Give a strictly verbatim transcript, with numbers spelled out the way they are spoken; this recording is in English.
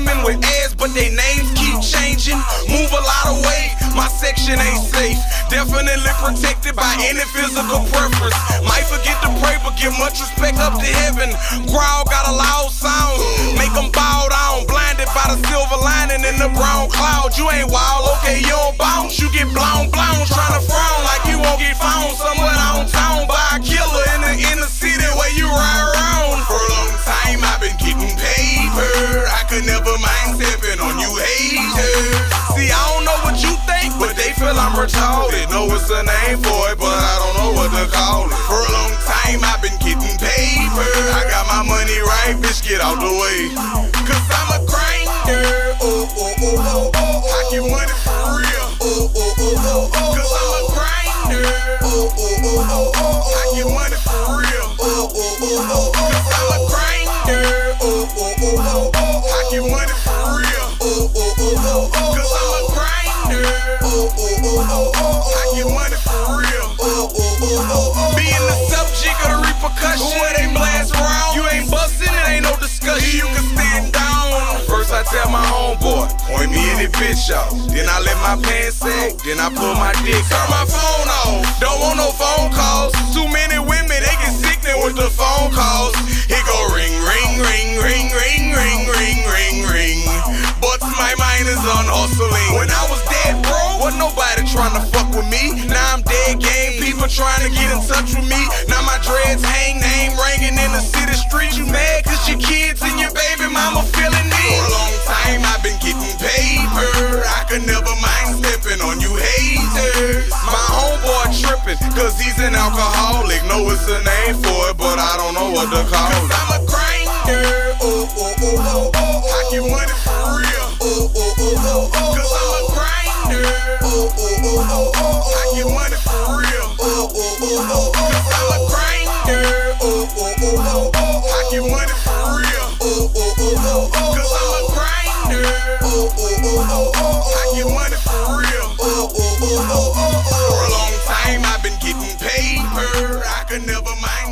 women with ass, but they names keep changing. Move a lot of weight, my section ain't safe. Definitely protected by any physical preference. Might forget to pray, but give much respect up to heaven. Growl got a loud sound, make them bow down. Blinded by the silver lining in the brown cloud. You ain't wild, okay, you don't bounce. You get blown, blown, trying to frown like you won't get found somewhere downtown by a killer in the inner city where you ride around. For a long time I've been getting paper. I could never mind stepping on you haters. See, I don't know what you think, but they feel I'm retarded. Know it's a name for it, but I don't know what to call it. For a long time I've been getting paper. I got my money right, bitch, get out the way. Cause I'm a grinder. Oh, oh, oh, oh, oh. I get money for real. Oh, oh, oh, oh, oh. Cause I'm a grinder. Oh, oh, oh, oh, oh. I get money for real. Oh, oh, oh, oh, oh. Cause I'm a grinder. Oh, oh, oh, oh, oh. I get money for real. Oh, oh, oh, oh, oh. Cause I'm a grinder. Oh, oh, oh, oh, oh. I get money for real. Oh, oh, oh, oh, oh. Being the subject of the repercussion, where they blast around, you ain't bustin', it ain't no discussion. You can stand down. First I tell my homeboy, point me in the bitch out. Then I let my pants sag, then I pull my dick. Turn my phone off, don't want no phone calls. Too many women, they get sickening with the phone calls. It go ring, ring, ring, ring, ring, ring, ring, ring, ring. But my mind is on hustling. When I was dead broke, wasn't nobody trying to fuck with me. Now I'm dead game, people trying to get in touch with me. Now my dreads hang, name ringing in the city streets. You mad cause your kids and your baby mama feeling me. For a long time I've been getting paper. I could never mind stepping on you haters. My homeboy tripping cause he's an alcoholic. Know it's a name for it, but I don't know what to call it. Cause I'm a grinder. Oh, oh, oh, oh, oh. I get money for real. Oh, oh, oh, oh, oh. Cause I'm a grinder. Oh, oh, oh, oh, oh. I get money for real. Oh, oh, oh, oh, oh. Cause I'm a grinder. Oh, oh, oh, oh, oh. I get money for real. Oh, oh, oh, oh, oh. Cause I'm a grinder. Oh, oh, oh, oh, oh. I get money for real. Oh, oh, oh, oh, oh. For a long time I've been getting paper. I could never mind